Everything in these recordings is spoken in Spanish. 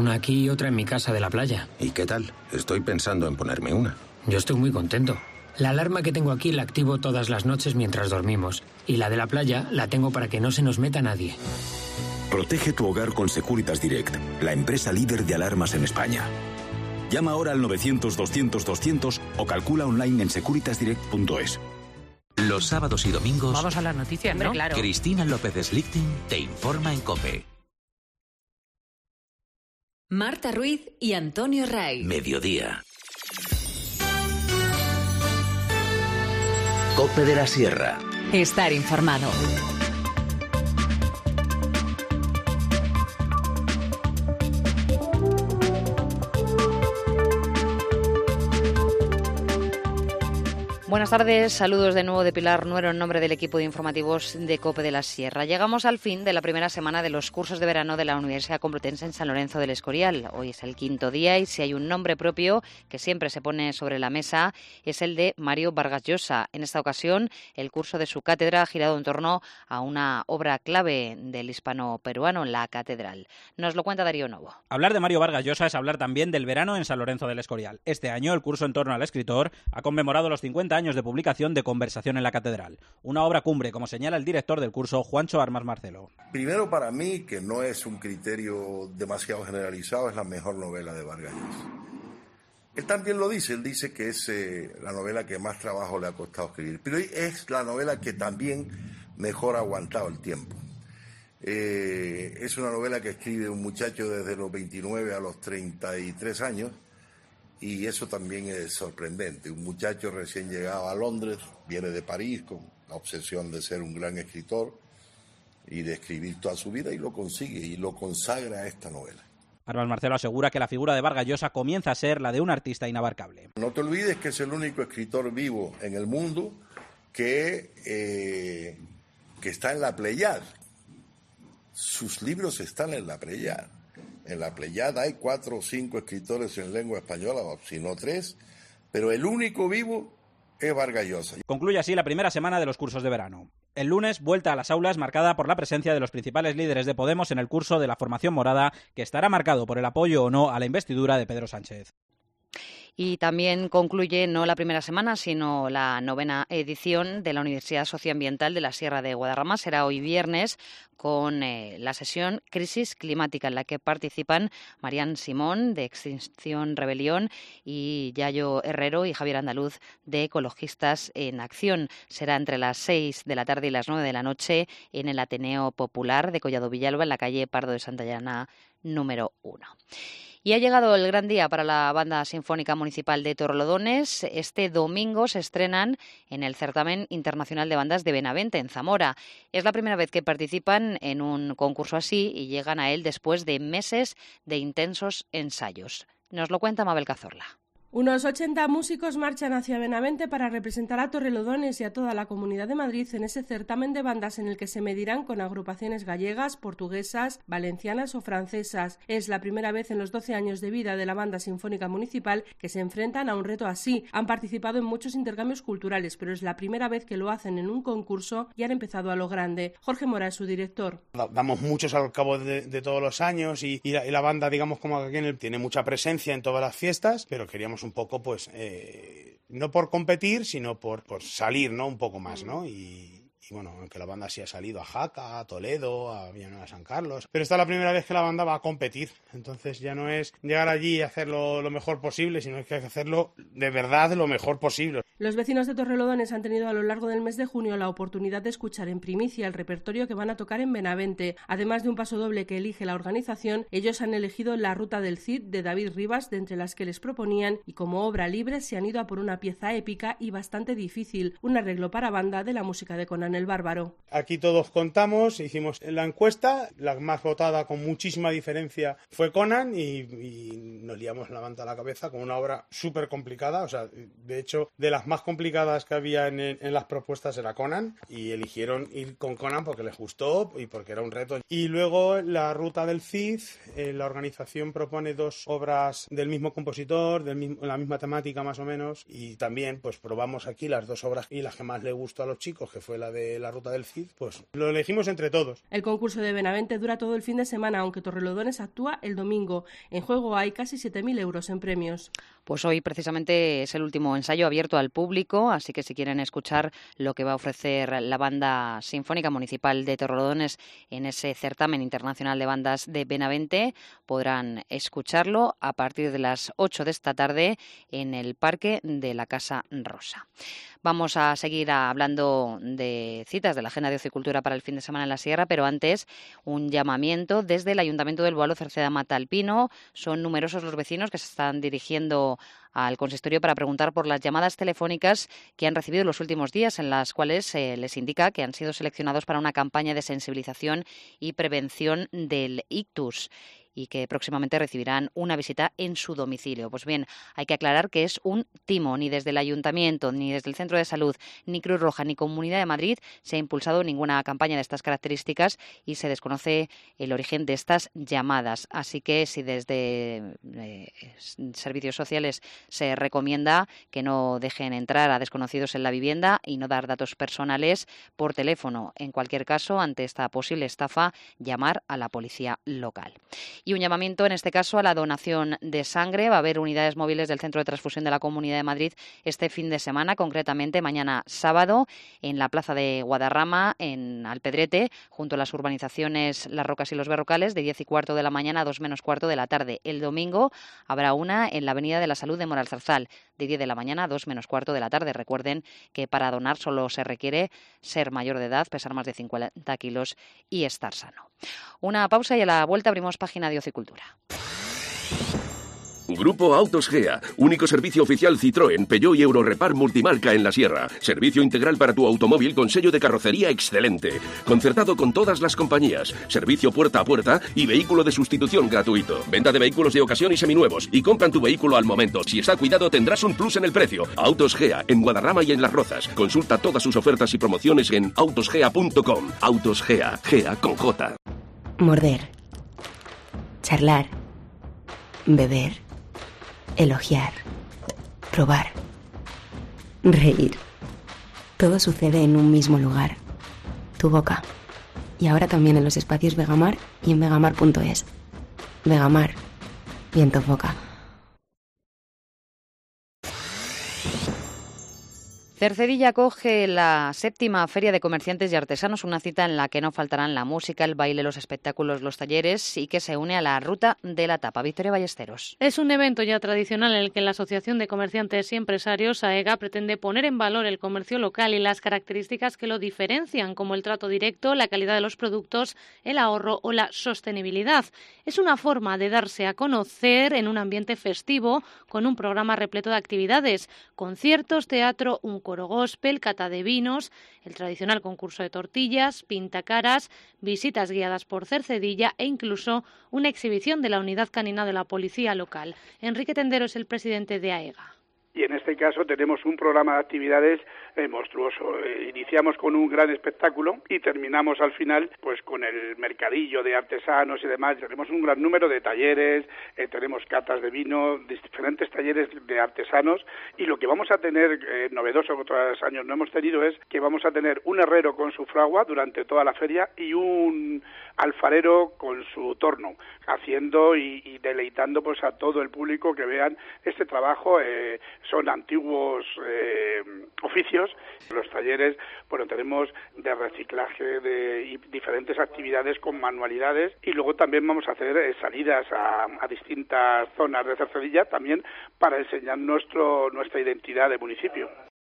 una aquí y otra en mi casa de la playa. ¿Y qué tal? Estoy pensando en ponerme una. Yo estoy muy contento. La alarma que tengo aquí la activo todas las noches mientras dormimos. Y la de la playa la tengo para que no se nos meta nadie. Protege tu hogar con Securitas Direct, la empresa líder de alarmas en España. Llama ahora al 900-200-200 o calcula online en securitasdirect.es. Los sábados y domingos... Vamos a las noticias, ¿no? Claro. Cristina López Slichting te informa en COPE. Marta Ruiz y Antonio Ray. Mediodía. COPE de la Sierra. Estar informado. Buenas tardes, saludos de nuevo de Pilar Nuero en nombre del equipo de informativos de COPE de la Sierra. Llegamos al fin de la primera semana de los cursos de verano de la Universidad Complutense en San Lorenzo del Escorial. Hoy es el quinto día y si hay un nombre propio que siempre se pone sobre la mesa es el de Mario Vargas Llosa. En esta ocasión, el curso de su cátedra ha girado en torno a una obra clave del hispano-peruano, la catedral. Nos lo cuenta Darío Novo. Hablar de Mario Vargas Llosa es hablar también del verano en San Lorenzo del Escorial. Este año, el curso en torno al escritor ha conmemorado los 50 años de publicación de Conversación en la Catedral, una obra cumbre, como señala el director del curso, Juancho Armas Marcelo. Primero, para mí, que no es un criterio demasiado generalizado, es la mejor novela de Vargas Llosa. Él también lo dice, él dice que es la novela que más trabajo le ha costado escribir, pero es la novela que también mejor ha aguantado el tiempo. Es una novela que escribe un muchacho desde los 29 a los 33 años, y eso también es sorprendente. Un muchacho recién llegado a Londres, viene de París con la obsesión de ser un gran escritor y de escribir toda su vida, y lo consigue y lo consagra a esta novela. Armas Marcelo asegura que la figura de Vargas Llosa comienza a ser la de un artista inabarcable. No te olvides que es el único escritor vivo en el mundo que está en la Pléyade. Sus libros están en la Pléyade. En la Pléyade hay 4 o 5 escritores en lengua española, o si no 3, pero el único vivo es Vargas Llosa. Concluye así la primera semana de los cursos de verano. El lunes, vuelta a las aulas marcada por la presencia de los principales líderes de Podemos en el curso de la formación morada, que estará marcado por el apoyo o no a la investidura de Pedro Sánchez. Y también concluye no la primera semana, sino la 9ª edición de la Universidad Socioambiental de la Sierra de Guadarrama. Será hoy viernes con la sesión Crisis Climática, en la que participan Marian Simón, de Extinción Rebelión, y Yayo Herrero y Javier Andaluz, de Ecologistas en Acción. Será entre las 6 de la tarde y las 9 de la noche en el Ateneo Popular de Collado Villalba, en la calle Pardo de Santillana número 1. Y ha llegado el gran día para la Banda Sinfónica Municipal de Torrelodones. Este domingo se estrenan en el Certamen Internacional de Bandas de Benavente, en Zamora. Es la primera vez que participan en un concurso así y llegan a él después de meses de intensos ensayos. Nos lo cuenta Mabel Cazorla. Unos 80 músicos marchan hacia Benavente para representar a Torrelodones y a toda la Comunidad de Madrid en ese certamen de bandas en el que se medirán con agrupaciones gallegas, portuguesas, valencianas o francesas. Es la primera vez en los 12 años de vida de la Banda Sinfónica Municipal que se enfrentan a un reto así. Han participado en muchos intercambios culturales, pero es la primera vez que lo hacen en un concurso y han empezado a lo grande. Jorge Mora es su director. Damos muchos al cabo de todos los años y la banda, digamos, como aquí tiene mucha presencia en todas las fiestas, pero queríamos un poco, pues, no por competir, sino por salir, ¿no? Un poco más, ¿no? Y bueno, aunque la banda sí ha salido a Jaca, a Toledo, a Villanueva, San Carlos, pero esta es la primera vez que la banda va a competir. Entonces ya no es llegar allí y hacerlo lo mejor posible, sino que hay que hacerlo de verdad lo mejor posible. Los vecinos de Torrelodones han tenido a lo largo del mes de junio la oportunidad de escuchar en primicia el repertorio que van a tocar en Benavente. Además de un pasodoble que elige la organización, ellos han elegido La Ruta del Cid de David Rivas, de entre las que les proponían, y como obra libre se han ido a por una pieza épica y bastante difícil, un arreglo para banda de la música de Conan el Bárbaro. Aquí todos contamos, hicimos la encuesta, la más votada con muchísima diferencia fue Conan y nos liamos la manta a la cabeza con una obra súper complicada, o sea, de hecho, de las más complicadas que había en las propuestas era Conan, y eligieron ir con Conan porque les gustó y porque era un reto. Y luego La Ruta del Cid, la organización propone 2 obras del mismo compositor, la misma temática más o menos, y también pues probamos aquí las 2 obras y la que más le gustó a los chicos, que fue la de de la Ruta del Cid, pues lo elegimos entre todos. El concurso de Benavente dura todo el fin de semana, aunque Torrelodones actúa el domingo. En juego hay casi 7.000 euros en premios. Pues hoy precisamente es el último ensayo abierto al público, así que si quieren escuchar lo que va a ofrecer la Banda Sinfónica Municipal de Torrelodones en ese certamen internacional de bandas de Benavente, podrán escucharlo a partir de las 8 de esta tarde en el Parque de la Casa Rosa. Vamos a seguir hablando de citas de la Agenda de Ocio y Cultura para el fin de semana en la Sierra, pero antes un llamamiento desde el Ayuntamiento del Boalo Cerceda Matalpino. Son numerosos los vecinos que se están dirigiendo al consistorio para preguntar por las llamadas telefónicas que han recibido en los últimos días, en las cuales les indica que han sido seleccionados para una campaña de sensibilización y prevención del ictus y que próximamente recibirán una visita en su domicilio. Pues bien, hay que aclarar que es un timo. Ni desde el Ayuntamiento, ni desde el Centro de Salud, ni Cruz Roja, ni Comunidad de Madrid se ha impulsado ninguna campaña de estas características y se desconoce el origen de estas llamadas. Así que si desde servicios sociales se recomienda que no dejen entrar a desconocidos en la vivienda y no dar datos personales por teléfono. En cualquier caso, ante esta posible estafa, llamar a la policía local. Y un llamamiento, en este caso, a la donación de sangre. Va a haber unidades móviles del Centro de Transfusión de la Comunidad de Madrid este fin de semana, concretamente mañana sábado, en la Plaza de Guadarrama, en Alpedrete, junto a las urbanizaciones Las Rocas y Los Berrocales, de 10:15 de la mañana a 2:15 de la tarde. El domingo habrá una en la Avenida de la Salud de Moralzarzal, de 10 de la mañana a 2:15 de la tarde. Recuerden que para donar solo se requiere ser mayor de edad, pesar más de 50 kilos y estar sano. Una pausa y a la vuelta abrimos página de Ocio y Cultura. Grupo Autos Gea, único servicio oficial Citroën, Peugeot y Eurorepar multimarca en la Sierra. Servicio integral para tu automóvil con sello de carrocería excelente. Concertado con todas las compañías. Servicio puerta a puerta y vehículo de sustitución gratuito. Venta de vehículos de ocasión y seminuevos. Y compran tu vehículo al momento. Si está cuidado tendrás un plus en el precio. Autos Gea, en Guadarrama y en Las Rozas. Consulta todas sus ofertas y promociones en autosgea.com. Autos Gea, Gea con J. Morder. Charlar. Beber. Elogiar, probar, reír. Todo sucede en un mismo lugar, tu boca. Y ahora también en los espacios Vegamar y en vegamar.es. Vegamar, viento boca. Cercedilla acoge la 7ª Feria de Comerciantes y Artesanos, una cita en la que no faltarán la música, el baile, los espectáculos, los talleres y que se une a la Ruta de la Tapa. Victoria Ballesteros. Es un evento ya tradicional en el que la Asociación de Comerciantes y Empresarios, AEGA, pretende poner en valor el comercio local y las características que lo diferencian, como el trato directo, la calidad de los productos, el ahorro o la sostenibilidad. Es una forma de darse a conocer en un ambiente festivo con un programa repleto de actividades, conciertos, teatro, un coro gospel, cata de vinos, el tradicional concurso de tortillas, pintacaras, visitas guiadas por Cercedilla e incluso una exhibición de la unidad canina de la policía local. Enrique Tendero es el presidente de AEGA. Y en este caso tenemos un programa de actividades monstruoso. Iniciamos con un gran espectáculo y terminamos al final pues con el mercadillo de artesanos y demás. Tenemos un gran número de talleres, tenemos catas de vino, diferentes talleres de artesanos, y lo que vamos a tener novedoso que otros años no hemos tenido es que vamos a tener un herrero con su fragua durante toda la feria y un alfarero con su torno, haciendo y deleitando pues a todo el público que vean este trabajo. Son antiguos oficios. Los talleres, bueno, tenemos de reciclaje y diferentes actividades con manualidades, y luego también vamos a hacer salidas a distintas zonas de Cercedilla también para enseñar nuestra identidad de municipio.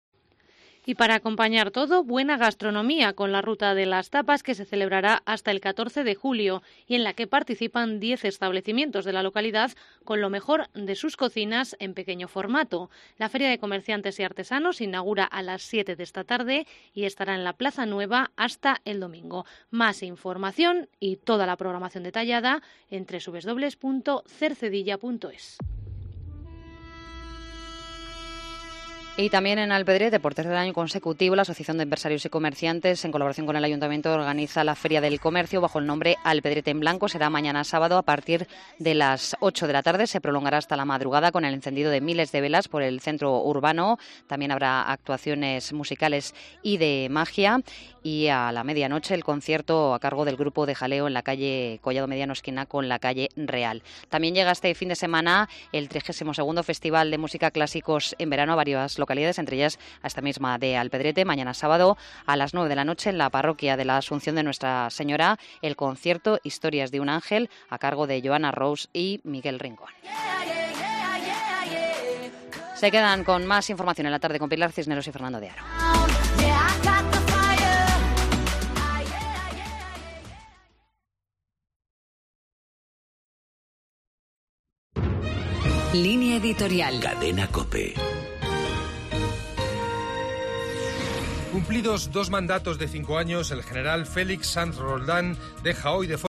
Y para acompañar todo, buena gastronomía con la Ruta de las Tapas, que se celebrará hasta el 14 de julio y en la que participan 10 establecimientos de la localidad con lo mejor de sus cocinas en pequeño formato. La Feria de Comerciantes y Artesanos inaugura a las 7 de esta tarde y estará en la Plaza Nueva hasta el domingo. Más información y toda la programación detallada en www.cercedilla.es. Y también en Alpedrete, por tercer año consecutivo, la Asociación de Empresarios y Comerciantes, en colaboración con el Ayuntamiento, organiza la Feria del Comercio bajo el nombre Alpedrete en Blanco. Será mañana sábado a partir de las 8 de la tarde. Se prolongará hasta la madrugada con el encendido de miles de velas por el centro urbano. También habrá actuaciones musicales y de magia. Y a la medianoche el concierto a cargo del grupo de Jaleo en la calle Collado Mediano, esquina con la calle Real. También llega este fin de semana el 32º Festival de Música Clásicos en Verano a varias localidades, entre ellas a esta misma de Alpedrete. Mañana sábado a las 9 de la noche en la parroquia de la Asunción de Nuestra Señora, el concierto Historias de un Ángel a cargo de Joana Rose y Miguel Rincón. Se quedan con más información en la tarde con Pilar Cisneros y Fernando de Aro. Línea editorial. Cadena COPE. Cumplidos 2 mandatos de 5 años, el general Félix Sanz Roldán deja hoy de